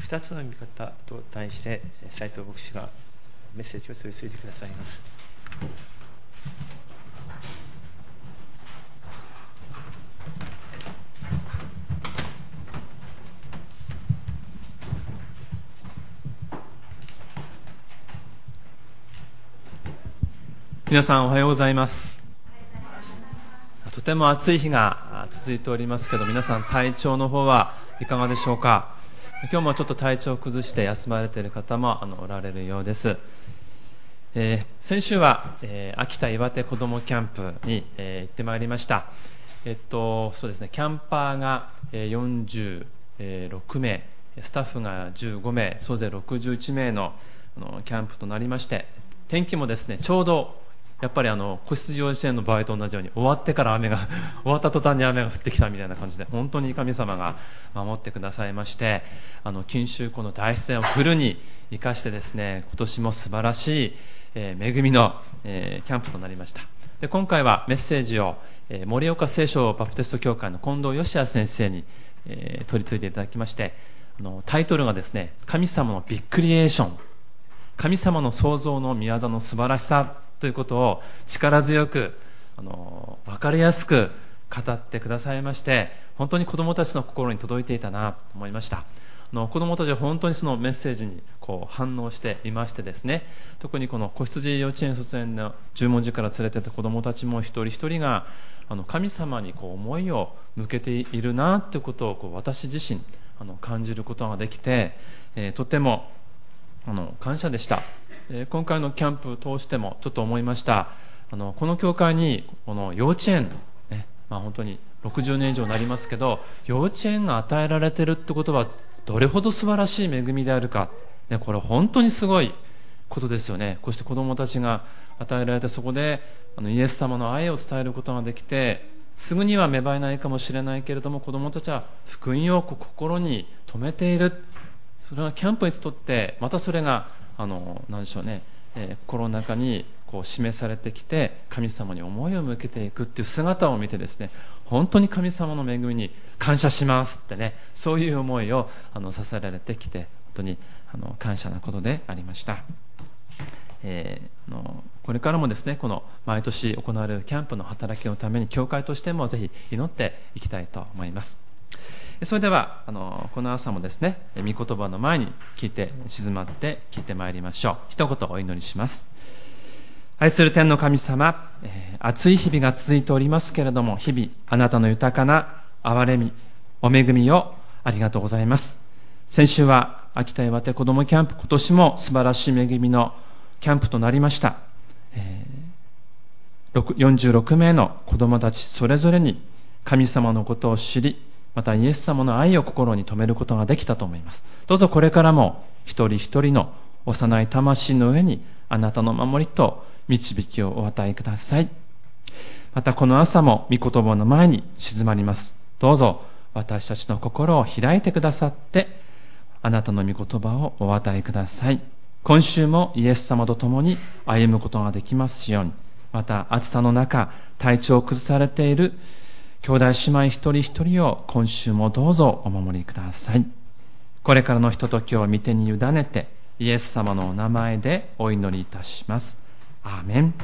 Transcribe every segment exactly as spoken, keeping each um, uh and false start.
二つの見方と題して斉藤牧師がメッセージを取り次いでくださいます。 皆さんおはようございます。とても暑い日が続いておりますけど、皆さん体調の方はいかがでしょうか。今日もちょっと体調を崩して休まれている方もあのおられるようです。えー、先週は、えー、秋田岩手子どもキャンプに、えー、行ってまいりました。えっとそうですね、キャンパーが、えー、よんじゅうろくめい、スタッフがじゅうごめい、総勢ろくじゅういちめい の, あのキャンプとなりまして、天気もですね、ちょうどやっぱりあの子羊幼稚園の場合と同じように終わってから雨が終わった途端に雨が降ってきたみたいな感じで、本当に神様が守ってくださいまして、あの錦秋湖の大自然をフルに生かしてですね、今年も素晴らしい、えー、恵みの、えー、キャンプとなりました。で、今回はメッセージを、えー、盛岡聖書バプテスト教会の近藤義也先生に、えー、取り次いでいただきまして、あのタイトルがですね、神様のビッグリエーション、神様の創造の御業の素晴らしさということを力強く、あの分かりやすく語ってくださいまして、本当に子どもたちの心に届いていたなと思いました。あの子どもたちは本当にそのメッセージにこう反応していましてですね、特にこの子羊幼稚園卒園の十文字から連れてった子どもたちも一人一人があの神様にこう思いを向けているなということをこう私自身あの感じることができて、えー、とてもあの感謝でした。えー、今回のキャンプを通してもちょっと思いました。あのこの教会にこの幼稚園、ね、まあ、本当にろくじゅうねん以上になりますけど、幼稚園が与えられているってことはどれほど素晴らしい恵みであるか、ね、これ本当にすごいことですよね。こうして子どもたちが与えられて、そこであのイエス様の愛を伝えることができて、すぐには芽生えないかもしれないけれども、子どもたちは福音を心に留めている。それはキャンプにとってまたそれがあの何でしょうね、えー、心の中にこう示されてきて、神様に思いを向けていくっていう姿を見てですね、本当に神様の恵みに感謝しますってね、そういう思いをあのさせられてきて、本当にあの感謝なことでありました。えー、あのこれからもですね、この毎年行われるキャンプの働きのために教会としてもぜひ祈っていきたいと思います。それではあのこの朝もですね、御言葉の前に聞いて静まって聞いてまいりましょう。一言お祈りします。愛する天の神様、えー、暑い日々が続いておりますけれども、日々あなたの豊かな憐れみお恵みをありがとうございます。先週は秋田岩手子どもキャンプ、今年も素晴らしい恵みのキャンプとなりました。えー、よんじゅうろくめいの子どもたちそれぞれに神様のことを知り、またイエス様の愛を心に留めることができたと思います。どうぞこれからも一人一人の幼い魂の上にあなたの守りと導きをお与えください。またこの朝も御言葉の前に静まります。どうぞ私たちの心を開いてくださって、あなたの御言葉をお与えください。今週もイエス様と共に歩むことができますように。また暑さの中体調を崩されている兄弟姉妹一人一人を今週もどうぞお守りください。これからのひとときを御手に委ねて、イエス様のお名前でお祈りいたします。アーメン。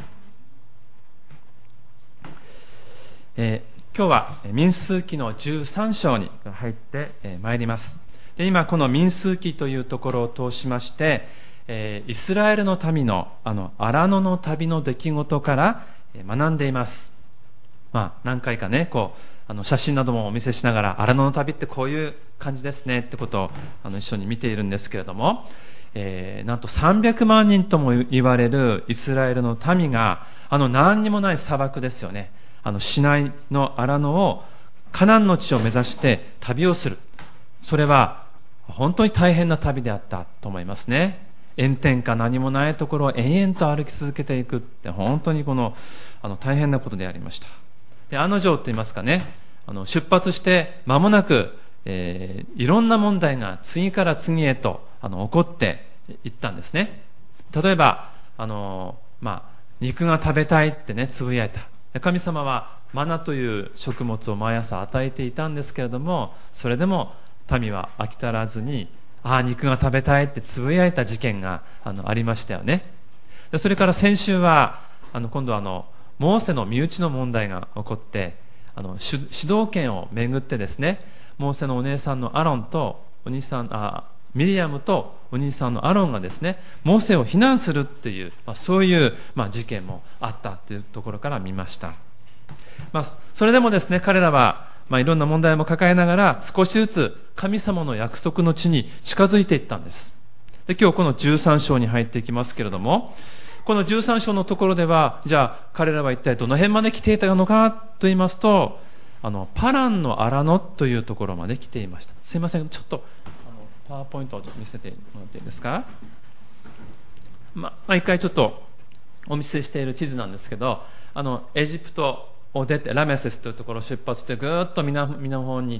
えー、今日は民数記のじゅうさん章に入ってまいります。で、今この民数記というところを通しまして、えー、イスラエルの民のあの荒野の旅の出来事から学んでいます。まあ、何回かね、こうあの写真などもお見せしながら、荒野の旅ってこういう感じですねってことをあの一緒に見ているんですけれども、えー、なんとさんびゃくまんにんとも言われるイスラエルの民が、あの何にもない砂漠ですよね、あのシナイの荒野をカナンの地を目指して旅をする。それは本当に大変な旅であったと思いますね。炎天下何もないところを延々と歩き続けていくって、本当にこのあの大変なことでありました。で、案の定と言いますかね、あの出発して間もなく、えー、いろんな問題が次から次へとあの起こっていったんですね。例えばあの、まあ、肉が食べたいってねつぶやいた。神様はマナという食物を毎朝与えていたんですけれども、それでも民は飽き足らずにああ肉が食べたいってつぶやいた事件があのありましたよね。でそれから先週はあの今度はあのモーセの身内の問題が起こって、あの主主導権をめぐってですね、モーセのお姉さんのアロンとお兄さんあミリアムとお兄さんのアロンがですね、モーセを非難するっていう、まあ、そういう、まあ、事件もあったというところから見ました。まあ、それでもですね、彼らは、まあ、いろんな問題も抱えながら少しずつ神様の約束の地に近づいていったんです。で、今日このじゅうさん章に入っていきますけれども、このじゅうさん章のところでは、じゃあ彼らは一体どの辺まで来ていたのかと言いますと、あのパランの荒野というところまで来ていました。すいません、ちょっとあのパワーポイントを見せてもらっていいですか。まあ、一回ちょっとお見せしている地図なんですけど、あのエジプトを出てラメセスというところを出発してぐーっと南の方に行って、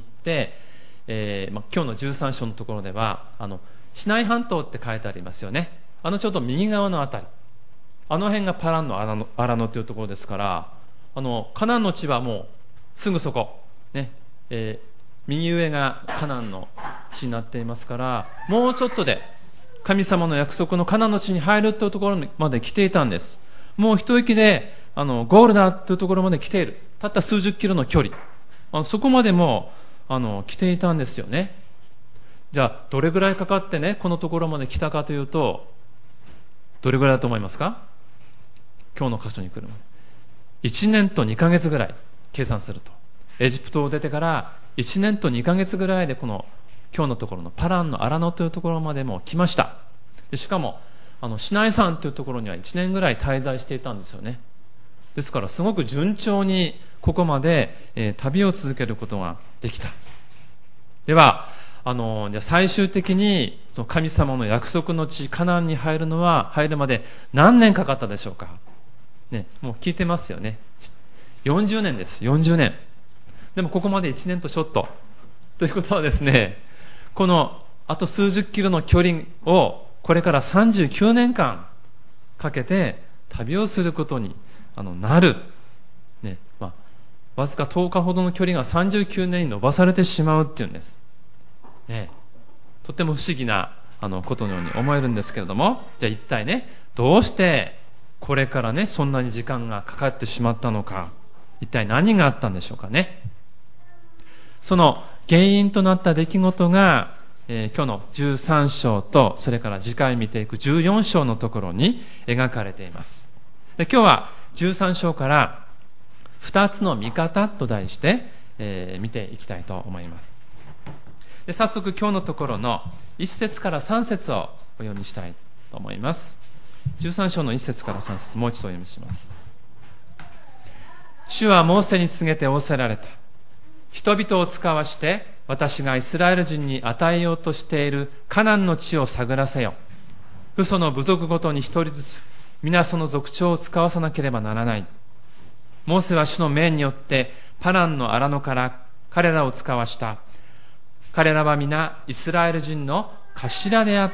えーまあ、今日のじゅうさん章のところではあのシナイ半島って書いてありますよね。あのちょっと右側のあたり、あの辺がパランの荒野、荒野というところですから、あのカナンの地はもうすぐそこ、ねえー、右上がカナンの地になっていますから、もうちょっとで神様の約束のカナンの地に入るというところまで来ていたんです。もう一息であのゴールだというところまで来ている。たった数十キロの距離、あのそこまでもあの来ていたんですよね。じゃあどれぐらいかかってねこのところまで来たかというと、どれぐらいだと思いますか。今日の箇所に来るまでいちねんとにかげつぐらい計算すると、エジプトを出てからいちねんとにかげつぐらいでこの今日のところのパランの荒野というところまでも来ました。でしかもあのシナイ山というところにはいちねんぐらい滞在していたんですよね。ですからすごく順調にここまで、えー、旅を続けることができた。ではあのじゃあ最終的にその神様の約束の地カナンに入るのは入るまで何年かかったでしょうか、ね、もう聞いてますよね。よんじゅうねんです。よんじゅうねん。でもここまでいちねんとちょっとということはですね、このあと数十キロの距離をこれからさんじゅうきゅうねんかんかけて旅をすることにあのなる、ねまあ、わずかとおかほどの距離がさんじゅうきゅうねんに伸ばされてしまうっていうんです、ね、とっても不思議なあのことのように思えるんですけれども、じゃあ一体ねどうしてこれからねそんなに時間がかかってしまったのか、一体何があったんでしょうかね。その原因となった出来事が、えー、今日のじゅうさん章とそれから次回見ていくじゅうよん章のところに描かれています。で今日はじゅうさん章から二つの見方と題して、えー、見ていきたいと思います。で早速今日のところのいち節からさん節をお読みしたいと思います。じゅうさん章のいち節からさん節、もう一度お読みします。主はモーセに告げて仰せられた。人々を使わして私がイスラエル人に与えようとしているカナンの地を探らせよ。父祖の部族ごとに一人ずつ皆その族長を使わさなければならない。モーセは主の命によってパランの荒野から彼らを使わした。彼らは皆イスラエル人の頭であった。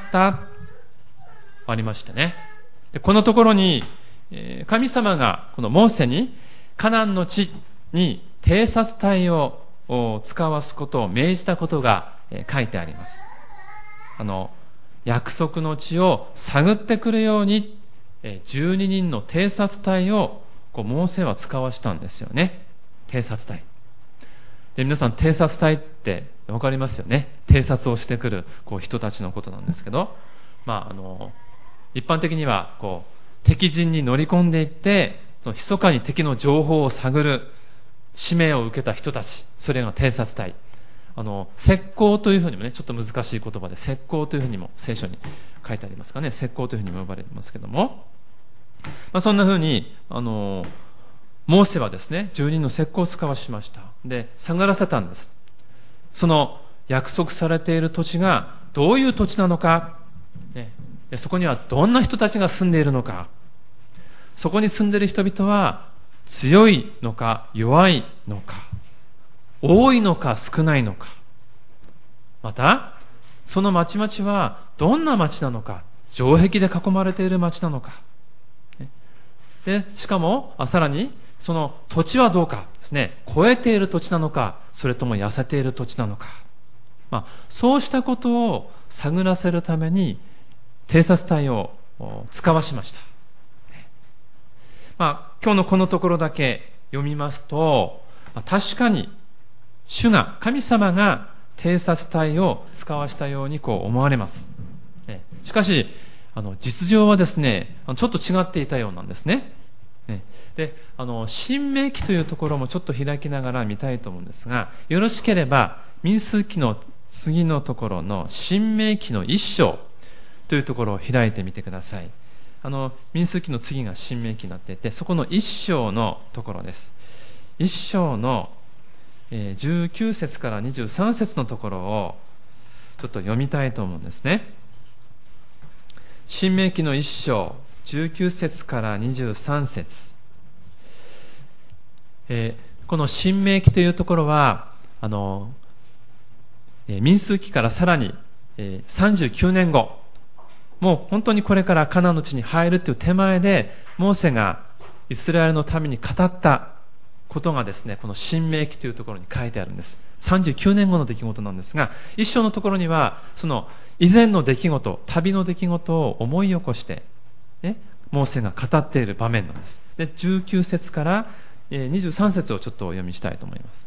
ありましたね。でこのところに神様がこのモーセにカナンの地に偵察隊を使わすことを命じたことが書いてあります。あの約束の地を探ってくるようにじゅうににんの偵察隊をこうモーセは使わしたんですよね。偵察隊で、皆さん偵察隊って分かりますよね。偵察をしてくるこう人たちのことなんですけど、まあ、あの一般的にはこう敵陣に乗り込んでいってその密かに敵の情報を探る使命を受けた人たち、それが偵察隊。あの石膏というふうにもね、ちょっと難しい言葉で石膏というふうにも聖書に書いてありますかね。石膏というふうにも呼ばれてますけども、まあ、そんなふうにあのモーセはですねじゅうにんの石膏を使わしました。で探らせたんです。その約束されている土地がどういう土地なのか、ね、でそこにはどんな人たちが住んでいるのか、そこに住んでいる人々は強いのか弱いのか、多いのか少ないのか、またその町々はどんな町なのか、城壁で囲まれている町なのか、でしかもさらにその土地はどうかですね、超えている土地なのか、それとも痩せている土地なのか、まあ、そうしたことを探らせるために偵察隊を使わしました。まあ、今日のこのところだけ読みますと、確かに主が、神様が偵察隊を使わしたようにこう思われます。しかし、あの実情はですね、ちょっと違っていたようなんですね。で、あの新明記というところもちょっと開きながら見たいと思うんですが、よろしければ民数記の次のところの新明記の一章というところを開いてみてください。あの民数記の次が新明記になっていて、そこの一章のところです。一章のじゅうきゅう節からにじゅうさん節のところをちょっと読みたいと思うんですね。新明記の一章じゅうきゅう節からにじゅうさん節、えー、この新明記というところはあの、えー、民数記からさらに、えー、さんじゅうきゅうねんご、もう本当にこれからカナンの地に入るという手前でモーセがイスラエルのために語ったことがですね、この新明記というところに書いてあるんです。さんじゅうきゅうねんごの出来事なんですが、一章のところにはその以前の出来事、旅の出来事を思い起こして、ね、モーセが語っている場面なんです。で、じゅうきゅう節からにじゅうさん節をちょっとお読みしたいと思います。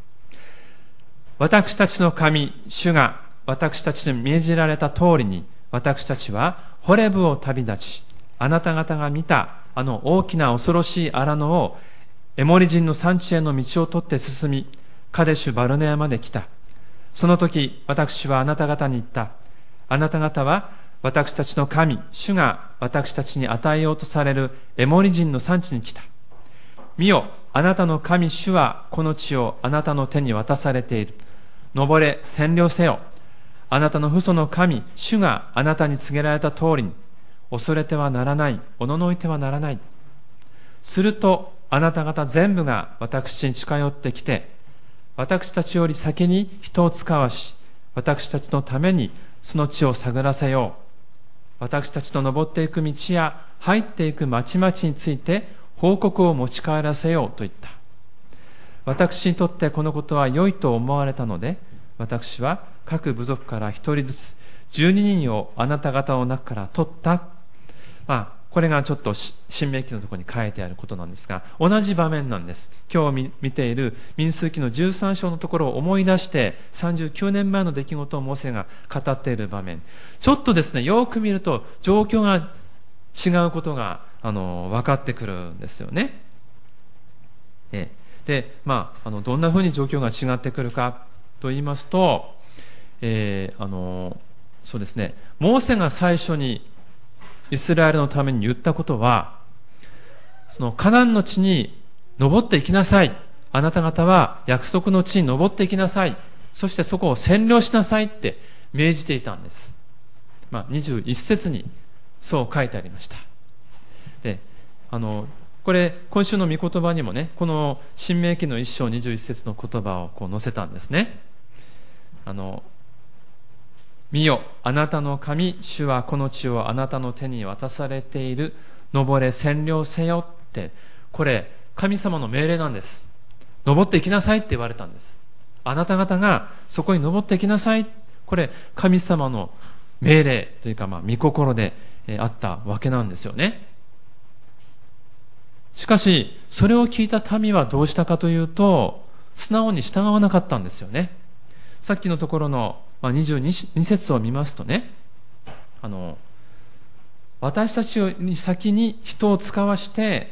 私たちの神、主が私たちに命じられた通りに、私たちはホレブを旅立ち、あなた方が見たあの大きな恐ろしい荒野をエモリ人の産地への道を取って進み、カデシュバルネアまで来た。その時、私はあなた方に言った。あなた方は私たちの神、主が私たちに与えようとされるエモリ人の産地に来た。見よ、あなたの神、主はこの地をあなたの手に渡されている。登れ、占領せよ。あなたの父祖の神、主があなたに告げられた通りに、恐れてはならない、おののいてはならない。すると、あなた方全部が私に近寄ってきて、私たちより先に人を使わし、私たちのためにその地を探らせよう。私たちの登っていく道や入っていく町々について報告を持ち帰らせようと言った。私にとってこのことは良いと思われたので、私は各部族から一人ずつ十二人をあなた方の中から取った。まあこれがちょっと新明記のところに書いてあることなんですが、同じ場面なんです。今日見ている民数記のじゅうさん章のところを思い出して、さんじゅうきゅうねんまえの出来事をモーセが語っている場面。ちょっとですね、よく見ると状況が違うことがあの分かってくるんですよね。で、まあ、あのどんなふうに状況が違ってくるかと言いますと、えー、あのそうですね、モーセが最初にイスラエルのために言ったことは、そのカナンの地に登っていきなさい。あなた方は約束の地に登っていきなさい。そしてそこを占領しなさいって命じていたんです。まあ、にじゅういち節にそう書いてありました。で、あの、これ、今週の御言葉にもね、この新明記の一章にじゅういち節の言葉をこう載せたんですね。あの、見よ、あなたの神、主はこの地をあなたの手に渡されている。登れ、占領せよって、これ、神様の命令なんです。登っていきなさいって言われたんです。あなた方がそこに登っていきなさい。これ、神様の命令というか、まあ、御心であったわけなんですよね。しかし、それを聞いた民はどうしたかというと、素直に従わなかったんですよね。さっきのところのにじゅうに節を見ますとね、あの、私たちに先に人を使わして、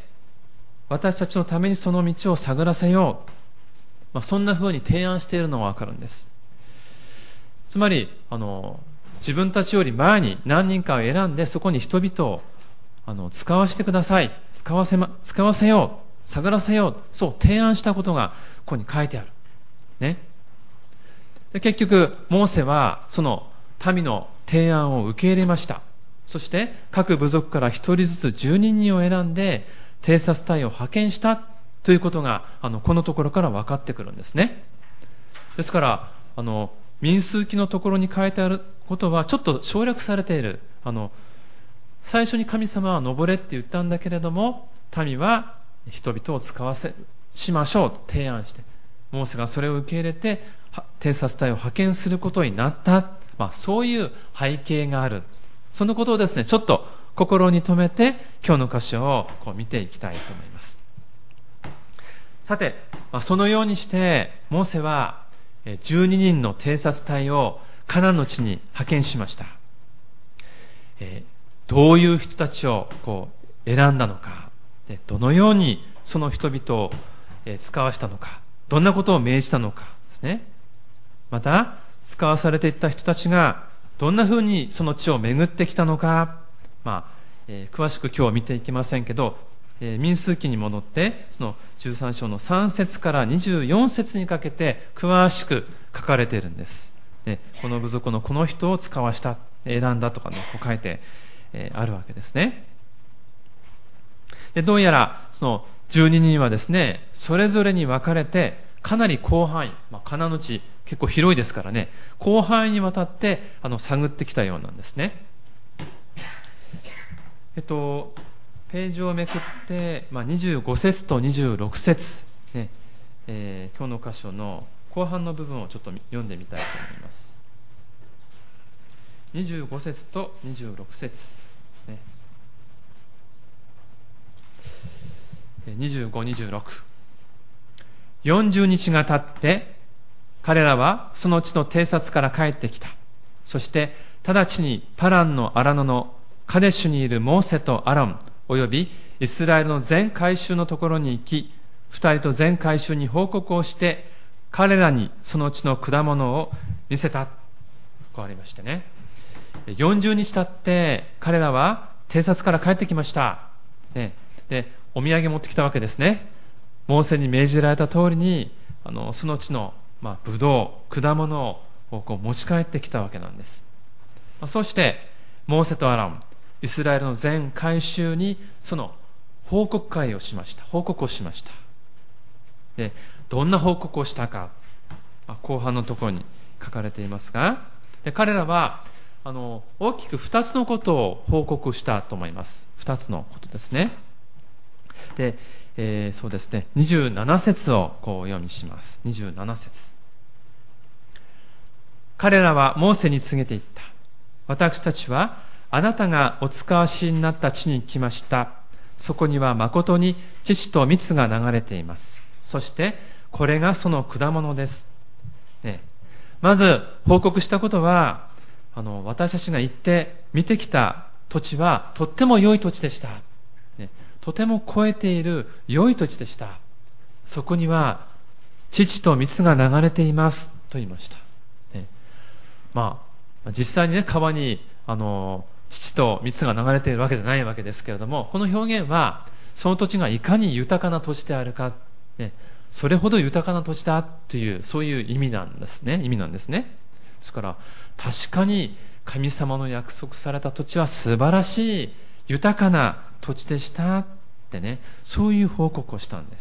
私たちのためにその道を探らせよう。まあ、そんな風に提案しているのがわかるんです。つまり、あの、自分たちより前に何人かを選んで、そこに人々をあの使わせてください。使わせま、使わせよう。探らせよう。そう提案したことがここに書いてある。ね。で結局、モーセはその民の提案を受け入れました。そして各部族から一人ずつ十二人を選んで偵察隊を派遣したということがあのこのところから分かってくるんですね。ですからあの民数記のところに書いてあることはちょっと省略されている。あの最初に神様は登れって言ったんだけれども、民は人々を使わせしましょうと提案して、モーセがそれを受け入れて偵察隊を派遣することになった。 まあ、そういう背景がある。そのことをですね、ちょっと心に留めて今日の箇所をこう見ていきたいと思います。さて、まあ、そのようにしてモーセはじゅうににんの偵察隊をカナンの地に派遣しました。えー、どういう人たちをこう選んだのか、でどのようにその人々を使わしたのか、どんなことを命じたのかですね。また使わされていった人たちがどんなふうにその地を巡ってきたのか、まあえー、詳しく今日は見ていきませんけど、えー、民数記に戻ってそのじゅうさん章のさん節からにじゅうよん節にかけて詳しく書かれているんです。でこの部族のこの人を使わした、選んだとかね、こう書いて、えー、あるわけですね。でどうやらそのじゅうににんはですね、それぞれに分かれてかなり広範囲、まあ、カナンの地結構広いですからね、広範囲にわたってあの探ってきたようなんですね。えっとページをめくって、まあ、にじゅうご節とにじゅうろく節、ねえー、今日の箇所の後半の部分をちょっと読んでみたいと思います。にじゅうご節とにじゅうろく節ですね。にじゅうご、にじゅうろく。よんじゅうにちが経って彼らはその地の偵察から帰ってきた。そして直ちにパランの荒野のカデシュにいるモーセとアロンおよびイスラエルの全会衆のところに行き、二人と全会衆に報告をして彼らにその地の果物を見せた。こうありましてね、よんじゅうにち経って彼らは偵察から帰ってきました、ね、でお土産持ってきたわけですね。モーセに命じられた通りにあのその地の、まあ、ブドウ果物をこう持ち帰ってきたわけなんです。まあ、そしてモーセとアロンイスラエルの全会衆にその報告会をしました報告をしました。でどんな報告をしたか、まあ、後半のところに書かれていますが、で彼らはあの大きくふたつのことを報告したと思います。ふたつのことですね。で、えー、そうですね、にじゅうなな節をこうお読みします。にじゅうなな節。彼らはモーセに告げていった。私たちはあなたがお使わしになった地に来ました。そこには誠に乳と蜜が流れています。そしてこれがその果物です、ね、まず報告したことはあの私たちが行って見てきた土地はとっても良い土地でした、ね、とても肥えている良い土地でした。そこには乳と蜜が流れていますと言いました、ね、まあ実際にね川にあの乳と蜜が流れているわけじゃないわけですけれども、この表現はその土地がいかに豊かな土地であるか、ね、それほど豊かな土地だというそういう意味なんですね意味なんですね。ですから確かに神様の約束された土地は素晴らしい豊かな土地でしたってね、そういう報告をしたんです。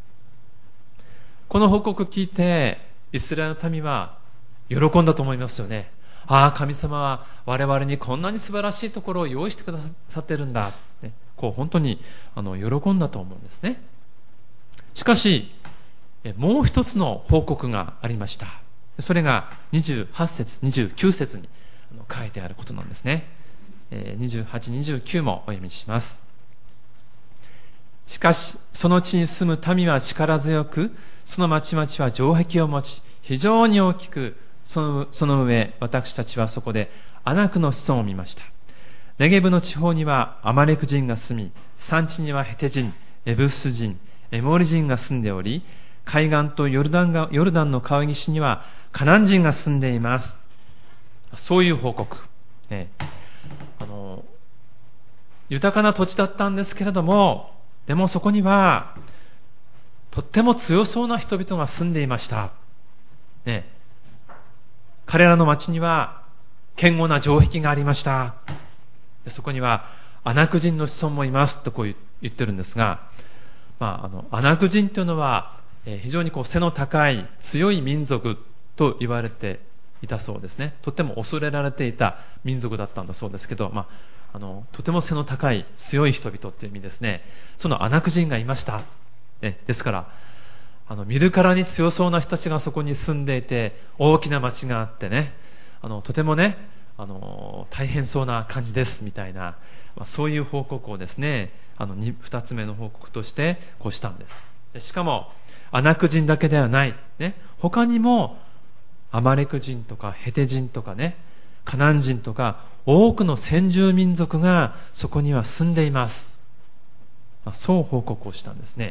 この報告を聞いてイスラエルの民は喜んだと思いますよね。ああ、神様は我々にこんなに素晴らしいところを用意してくださってるんだ、ね、こう本当にあの喜んだと思うんですね。しかしもう一つの報告がありました。それがにじゅうはち節にじゅうきゅう節に書いてあることなんですね。にじゅうはち、にじゅうきゅうもお読みします。しかしその地に住む民は力強く、その町々は城壁を持ち非常に大きく、その、その上私たちはそこでアナクの子孫を見ました。ネゲブの地方にはアマレク人が住み、山地にはヘテ人、エブス人、エモリ人が住んでおり、海岸とヨルダンがヨルダンの川岸にはカナン人が住んでいます。そういう報告、ね、あの豊かな土地だったんですけれども、でもそこにはとっても強そうな人々が住んでいました、ね、彼らの町には堅固な城壁がありました。でそこにはアナク人の子孫もいますとこう言ってるんですが、まあ、あのアナク人というのは、えー、非常にこう背の高い強い民族と言われていたそうですね。とても恐れられていた民族だったんだそうですけど、まあ、あのとても背の高い強い人々という意味ですね。そのアナク人がいました、ね、ですからあの見るからに強そうな人たちがそこに住んでいて、大きな町があってね、 あのとてもねあの大変そうな感じですみたいな、まあ、そういう報告をですねあの 2, 2つ目の報告としてこうしたんです。でしかもアナク人だけではない、ね、他にもアマレク人とかヘテ人とかねカナン人とか多くの先住民族がそこには住んでいます、まあ、そう報告をしたんですね。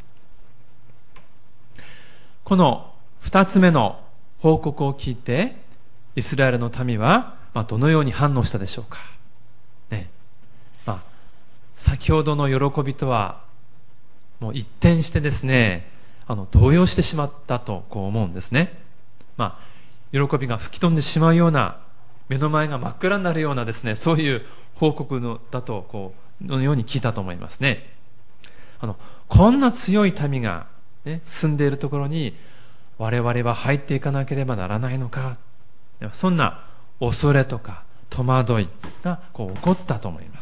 このふたつめの報告を聞いてイスラエルの民はまあどのように反応したでしょうか、ねまあ、先ほどの喜びとはもう一転してですねあの動揺してしまったとこう思うんですね。まあ、喜びが吹き飛んでしまうような目の前が真っ暗になるようなですねそういう報告のだとこうのように聞いたと思いますね。あのこんな強い民が、ね、住んでいるところに我々は入っていかなければならないのか、そんな恐れとか戸惑いがこう起こったと思います。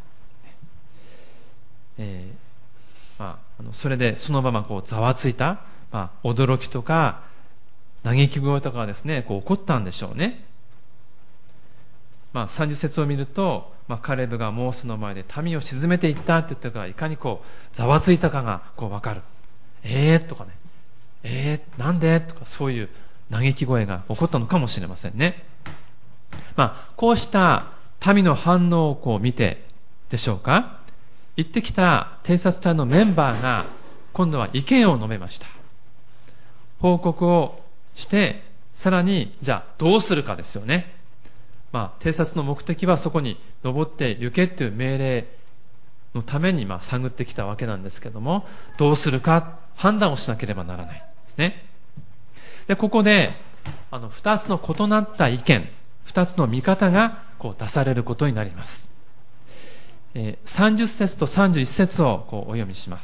えーまあ、あのそれでそのままこうざわついた、まあ、驚きとか嘆き声とかがですねこう起こったんでしょうね。まあ、さんじゅう節を見ると、まあ、カレブがモーセの前で民を沈めていったって言ったからいかにこうざわついたかがこう分かる。えーとかねえー、なんでとかそういう嘆き声が起こったのかもしれませんね。まあ、こうした民の反応をこう見てでしょうか、行ってきた偵察隊のメンバーが今度は意見を述べました。報告をしてさらにじゃあどうするかですよね。まあ、偵察の目的はそこに登って行けという命令のためにまあ探ってきたわけなんですけども、どうするか判断をしなければならないですね。でここであのふたつの異なった意見、ふたつの見方がこう出されることになります。えー、さんじゅっ節とさんじゅういち節をこうお読みします。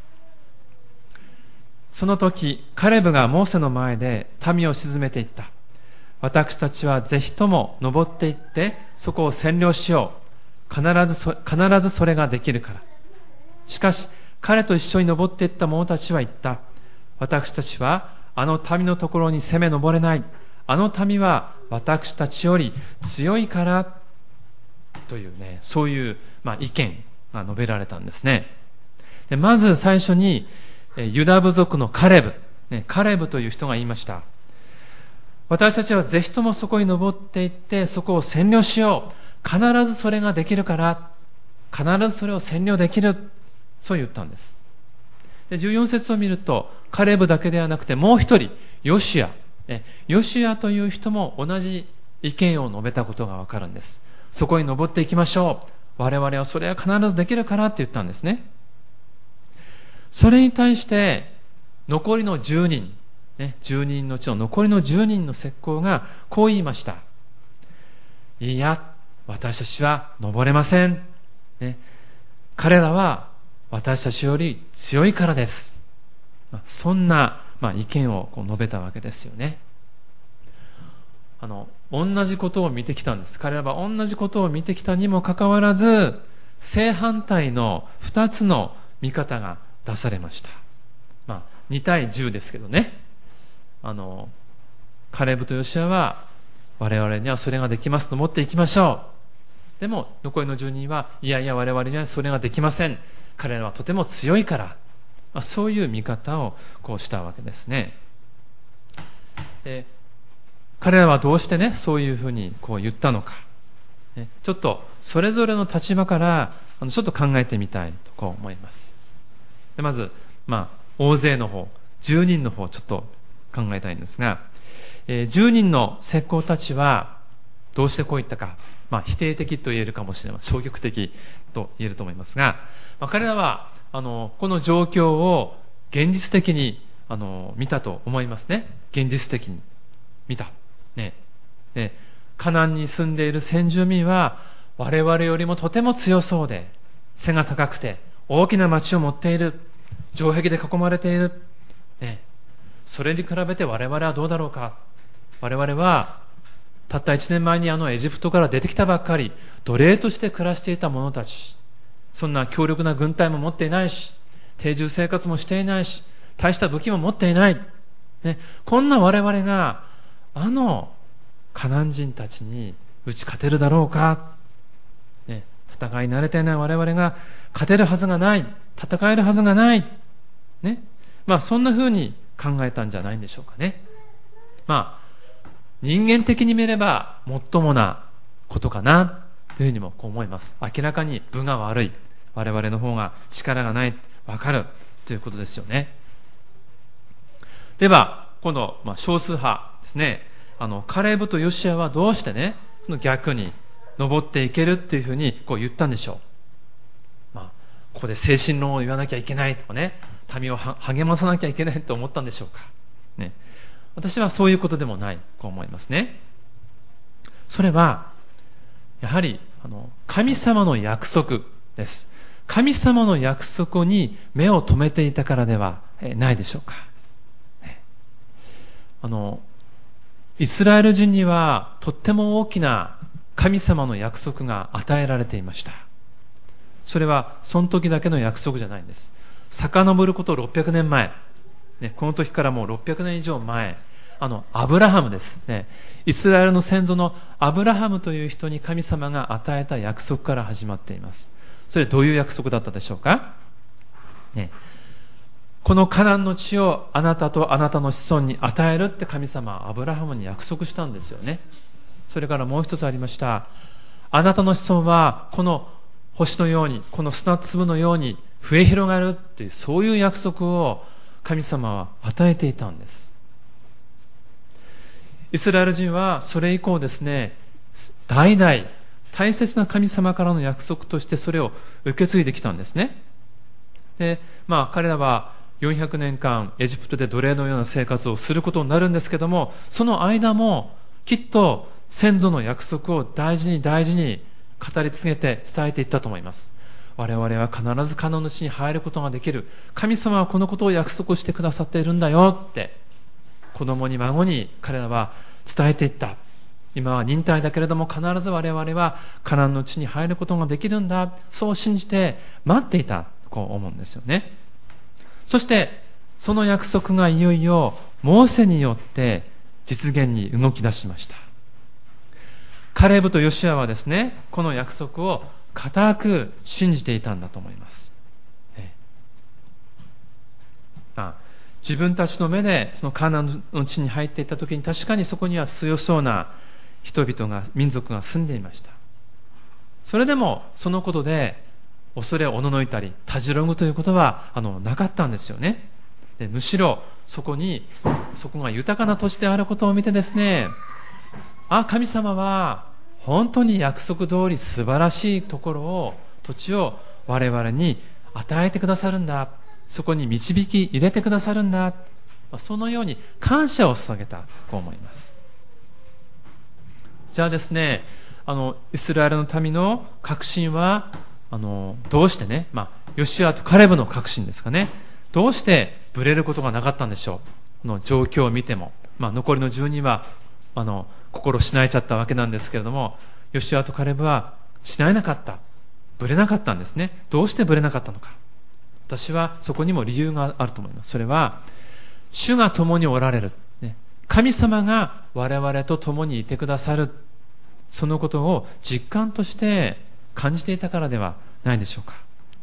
その時カレブがモーセの前で民を沈めていった。私たちはぜひとも登っていってそこを占領しよう。必ずそ、必ずそれができるから。しかし彼と一緒に登っていった者たちは言った。私たちはあの民のところに攻め登れない。あの民は私たちより強いからというね、そういう、まあ、意見が述べられたんですね。でまず最初にユダ部族のカレブ、ね、カレブという人が言いました。私たちはぜひともそこに登っていってそこを占領しよう。必ずそれができるから必ずそれを占領できる、そう言ったんです。でじゅうよん節を見るとカレブだけではなくてもう一人ヨシア、ね、ヨシアという人も同じ意見を述べたことがわかるんです。そこに登っていきましょう。我々はそれは必ずできるからって言ったんですね。それに対して残りのじゅうにん、ね、じゅうにんのうちの残りのじゅうにんの石膏がこう言いました。いや、私たちは登れません、ね、彼らは私たちより強いからです。まあ、そんな、まあ、意見をこう述べたわけですよね。あの同じことを見てきたんです。彼らは同じことを見てきたにもかかわらず正反対のふたつの見方が出されました。まあ、に対じゅうですけどね。あのカレブとヨシアは我々にはそれができますと持っていきましょう。でも残りのじゅうにんはいやいや我々にはそれができません。彼らはとても強いから、まあ、そういう見方をこうしたわけですね。で彼らはどうしてねそういうふうにこう言ったのか、ね、ちょっとそれぞれの立場からあのちょっと考えてみたいとこう思います。でまず、まあ、大勢の方じゅうにんの方ちょっと考えたいんですが、えー、じゅうにんの石膏たちはどうしてこう言ったか、まあ、否定的と言えるかもしれません。消極的と言えると思いますが、まあ、彼らはあのこの状況を現実的にあの見たと思いますね。現実的に見た、ねね、カナンに住んでいる先住民は我々よりもとても強そうで背が高くて大きな町を持っている、城壁で囲まれている、ね、それに比べて我々はどうだろうか。我々はたったいちねんまえにあのエジプトから出てきたばっかり奴隷として暮らしていた者たち、そんな強力な軍隊も持っていないし定住生活もしていないし大した武器も持っていない、ね、こんな我々があのカナン人たちに打ち勝てるだろうか、ね、戦い慣れていない我々が勝てるはずがない、戦えるはずがない、ね、まあそんな風に考えたんじゃないんでしょうかね。まあ人間的に見ればもっともなことかなというふうにもこう思います。明らかに分が悪い、我々の方が力がない、わかるということですよね。では今度、まあ、少数派ですね。あのカレブとヨシアはどうしてね、その逆に登っていけるっていうふうにこう言ったんでしょう。まあ、ここで精神論を言わなきゃいけないとかね、民を励まさなきゃいけないと思ったんでしょうか、ね、私はそういうことでもないと思いますね。それはやはりあの神様の約束です。神様の約束に目を留めていたからではないでしょうか。ね、あのイスラエル人にはとっても大きな神様の約束が与えられていました。それはその時だけの約束じゃないんです。遡ることろっぴゃくねんまえ、ね、この時からもうろっぴゃくねん以上前、あのアブラハムです、ね、イスラエルの先祖のアブラハムという人に神様が与えた約束から始まっています。それどういう約束だったでしょうか、ね、このカナンの地をあなたとあなたの子孫に与えるって神様はアブラハムに約束したんですよね。それからもう一つありました。あなたの子孫はこの星のように、この砂粒のように増え広がるっていう、そういう約束を神様は与えていたんです。イスラエル人はそれ以降ですね、代々大切な神様からの約束としてそれを受け継いできたんですね。で、まあ彼らはよんひゃくねんかんエジプトで奴隷のような生活をすることになるんですけども、その間もきっと先祖の約束を大事に大事に語り継げて伝えていったと思います。我々は必ずカナンの地に入ることができる、神様はこのことを約束してくださっているんだよって子供に孫に彼らは伝えていった。今は忍耐だけれども必ず我々はカナンの地に入ることができるんだ、そう信じて待っていた、こう思うんですよね。そしてその約束がいよいよモーセによって実現に動き出しました。カレブとヨシュアはですね、この約束を固く信じていたんだと思います、ね、あ自分たちの目でそのカナンの地に入っていった時に確かにそこには強そうな人々が、民族が住んでいました。それでもそのことで恐れおののいたりたじろぐということはあのなかったんですよね。でむしろそこにそこが豊かな土地であることを見てですね、あ、神様は本当に約束通り素晴らしいところを、土地を我々に与えてくださるんだ、そこに導き入れてくださるんだ、そのように感謝を捧げたと思います。じゃあですね、あのイスラエルの民の確信はあのどうしてね、まあ、ヨシュアとカレブの確信ですかね、どうしてブレることがなかったんでしょう。の状況を見ても、まあ、残りのじゅうにんはあの心しなえちゃったわけなんですけれども、ヨシュアとカレブはしなえなかった、ブレなかったんですね。どうしてブレなかったのか、私はそこにも理由があると思います。それは主が共におられる、ね、神様が我々と共にいてくださる、そのことを実感として感じていたからではないでしょうか。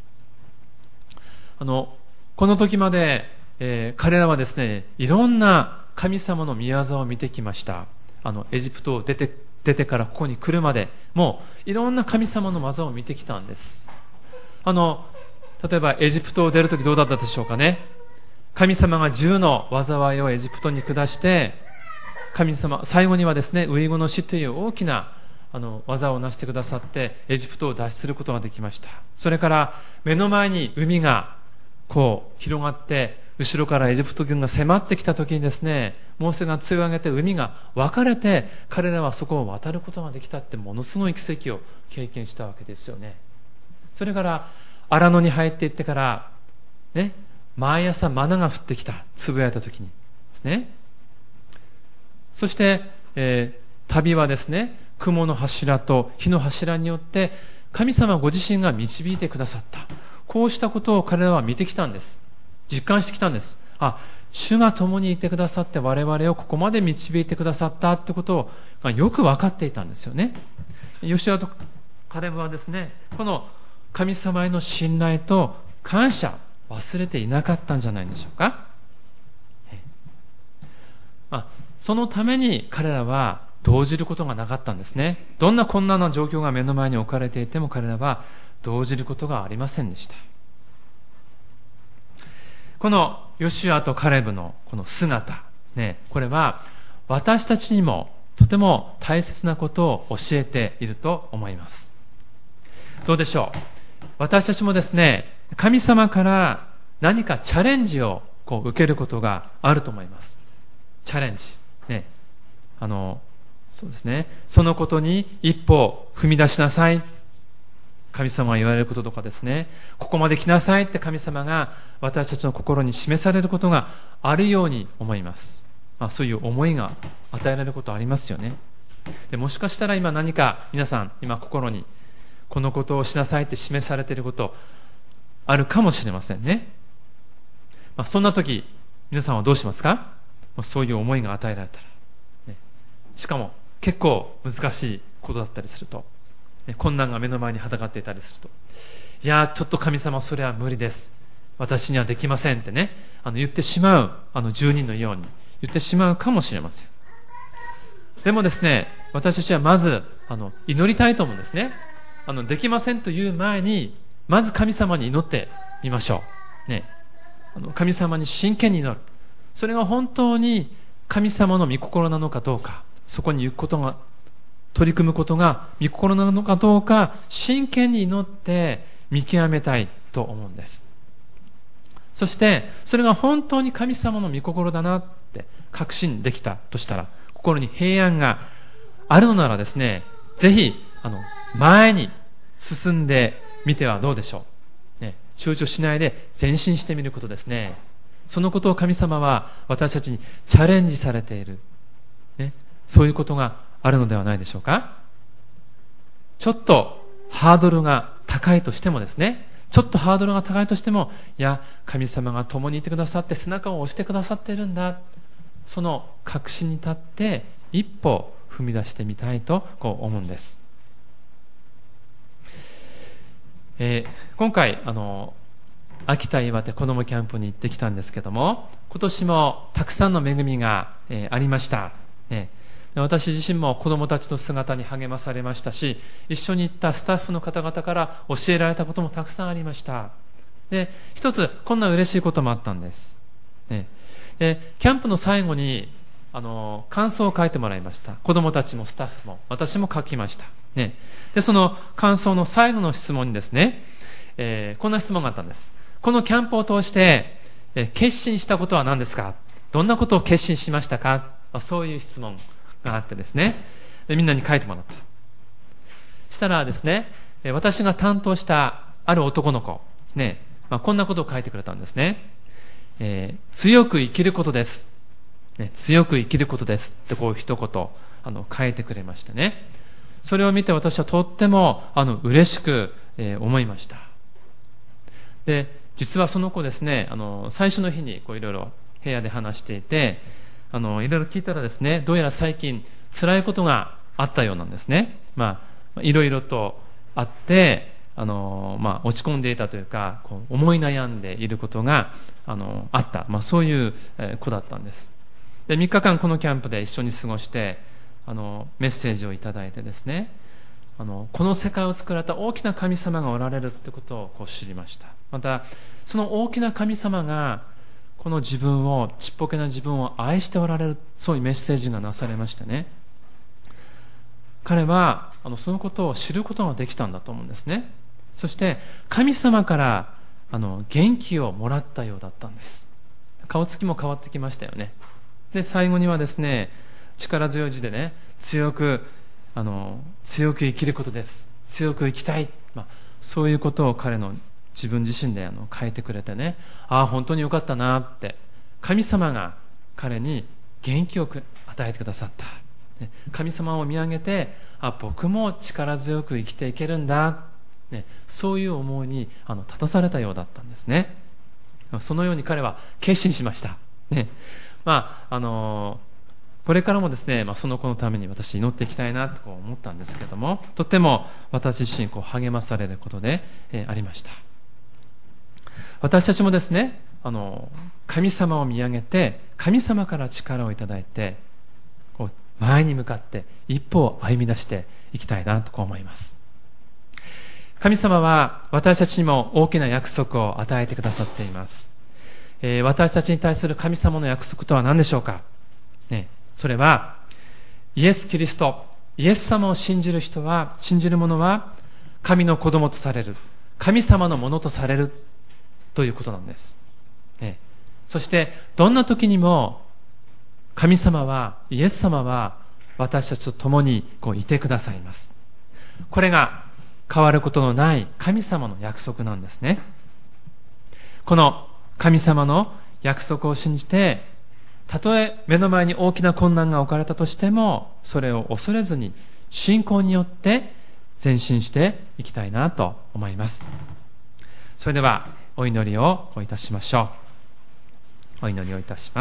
あのこの時まで、えー、彼らはですね、いろんな神様の御業を見てきました。あのエジプトを出て出てからここに来るまでもういろんな神様の技を見てきたんです。あの例えばエジプトを出るときどうだったでしょうかね。神様がじゅうの災いをエジプトに下して、神様最後にはですね、ウイゴの死という大きなあの技を成してくださってエジプトを脱出することができました。それから目の前に海がこう広がって後ろからエジプト軍が迫ってきた時にですね、モーセが杖を上げて海が分かれて彼らはそこを渡ることができたって、ものすごい奇跡を経験したわけですよね。それから荒野に入っていってからね、毎朝マナが降ってきた、つぶやいた時にですね。そして、えー、旅はですね、雲の柱と火の柱によって神様ご自身が導いてくださった、こうしたことを彼らは見てきたんです。実感してきたんです。あ、 主が共にいてくださって我々をここまで導いてくださったってことをよく分かっていたんですよね。ヨシュアとカレブはですね、この神様への信頼と感謝忘れていなかったんじゃないでしょうか。まあ、そのために彼らは動じることがなかったんですね。どんな困難な状況が目の前に置かれていても彼らは動じることがありませんでした。このヨシュアとカレブのこの姿、ね、これは私たちにもとても大切なことを教えていると思います。どうでしょう。私たちもですね、神様から何かチャレンジをこう受けることがあると思います。チャレンジ。ね。あの、そうですね。そのことに一歩踏み出しなさい。神様が言われることとかですね。ここまで来なさいって神様が私たちの心に示されることがあるように思います。まあ、そういう思いが与えられることありますよね。で、もしかしたら今何か皆さん今心にこのことをしなさいって示されていることあるかもしれませんね。まあ、そんな時皆さんはどうしますか。そういう思いが与えられたら、ね、しかも結構難しいことだったりすると、ね、困難が目の前にはたかっていたりすると、いやちょっと神様それは無理です、私にはできませんってね、あの言ってしまう、あの住人のように言ってしまうかもしれません。でもですね、私たちはまずあの祈りたいと思うんですね。あのできませんという前にまず神様に祈ってみましょう、ね、あの神様に真剣に祈る。それが本当に神様の御心なのかどうか、そこに行くことが、取り組むことが御心なのかどうか、真剣に祈って見極めたいと思うんです。そしてそれが本当に神様の御心だなって確信できたとしたら、心に平安があるのならですね、ぜひあの前に進んでみてはどうでしょう、ね、躊躇しないで前進してみることですね。そのことを神様は私たちにチャレンジされている、ね、そういうことがあるのではないでしょうか。ちょっとハードルが高いとしてもですね、ちょっとハードルが高いとしても、いや神様が共にいてくださって背中を押してくださっているんだ、その確信に立って一歩踏み出してみたいとこう思うんです。えー、今回あの秋田岩手子どもキャンプに行ってきたんですけども、今年もたくさんの恵みが、えー、ありました、ね、私自身も子どもたちの姿に励まされましたし、一緒に行ったスタッフの方々から教えられたこともたくさんありました。で、一つこんな嬉しいこともあったんです、ね、でキャンプの最後にあの感想を書いてもらいました。子どもたちもスタッフも私も書きました、ね、でその感想の最後の質問にですね、えー、こんな質問があったんです。このキャンプを通して、えー、決心したことは何ですか、どんなことを決心しましたか、そういう質問があってですね、でみんなに書いてもらった。したらですね、私が担当したある男の子ですね、まあ、こんなことを書いてくれたんですね、えー、強く生きることです、ね、強く生きることですってこう一言あの書いてくれましてね、それを見て私はとってもあの嬉しく、えー、思いました。で実はその子ですね、あの最初の日にこういろいろ部屋で話していて、あのいろいろ聞いたらですね、どうやら最近辛いことがあったようなんですね。まあいろいろとあってあの、まあ、落ち込んでいたというか、こう思い悩んでいることがあのあった、まあ、そういう子だったんです。でみっかかんこのキャンプで一緒に過ごしてあのメッセージをいただいてですね、あのこの世界を作られた大きな神様がおられるということをこう知りました。またその大きな神様がこの自分を、ちっぽけな自分を愛しておられる、そういうメッセージがなされましてね、彼はあのそのことを知ることができたんだと思うんですね。そして神様からあの元気をもらったようだったんです。顔つきも変わってきましたよね。で最後にはですね、力強い字でね、強くあの強く生きることです、強く生きたい、まあ、そういうことを彼の自分自身であの書いてくれてね、ああ本当によかったなって、神様が彼に元気を与えてくださった、ね、神様を見上げて、あ僕も力強く生きていけるんだ、ね、そういう思いにあの立たされたようだったんですね。そのように彼は決心しました、 ね、まああのこれからもですね、まあ、その子のために私祈っていきたいなとこう思ったんですけども、とっても私自身こう励まされることで、えー、ありました。私たちもですね、あの神様を見上げて神様から力をいただいて、こう前に向かって一歩を歩み出していきたいなとこう思います。神様は私たちにも大きな約束を与えてくださっています。えー、私たちに対する神様の約束とは何でしょうか、ね、それはイエス・キリスト、イエス様を信じる人は、信じる者は神の子供とされる、神様のものとされるということなんです、ね、そしてどんな時にも神様は、イエス様は私たちと共にこういてくださいます。これが変わることのない神様の約束なんですね。この神様の約束を信じて、たとえ目の前に大きな困難が置かれたとしても、それを恐れずに信仰によって前進していきたいなと思います。それではお祈りをいたしましょう。お祈りをいたします。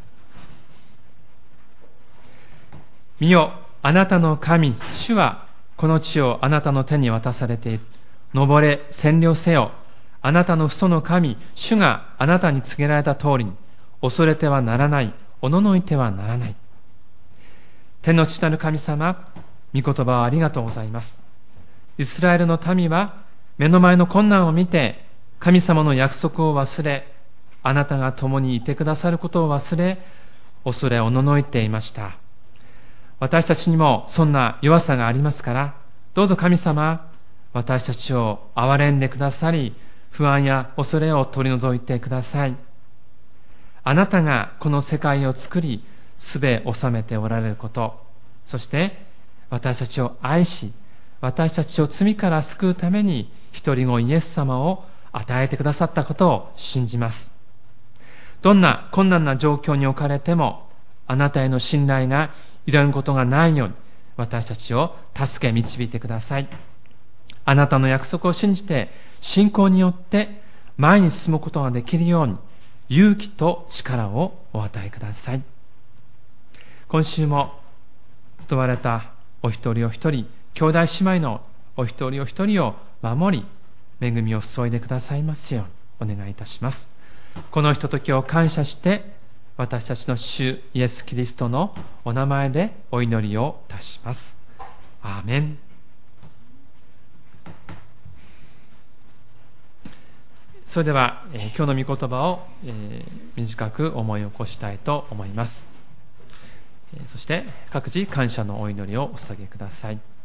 見よ、あなたの神主はこの地をあなたの手に渡されている。登れ、占領せよ。あなたの父祖の神主があなたに告げられた通りに、恐れてはならない、おののいてはならない。天の父なる神様、御言葉をありがとうございます。イスラエルの民は目の前の困難を見て神様の約束を忘れ、あなたが共にいてくださることを忘れ、恐れおののいていました。私たちにもそんな弱さがありますから、どうぞ神様、私たちを憐れんでくださり、不安や恐れを取り除いてください。あなたがこの世界を作り、すべ収めておられること、そして私たちを愛し、私たちを罪から救うために一人子イエス様を与えてくださったことを信じます。どんな困難な状況に置かれても、あなたへの信頼が揺らぐことがないように、私たちを助け導いてください。あなたの約束を信じて、信仰によって前に進むことができるように、勇気と力をお与えください。今週も集われたお一人お一人、兄弟姉妹のお一人お一人を守り、恵みを注いでくださいますようにお願いいたします。このひとときを感謝して、私たちの主イエス・キリストのお名前でお祈りをいたします。アーメン。それでは、えー、今日の御言葉を、えー、短く思い起こしたいと思います。えー、そして各自感謝のお祈りをお捧げください。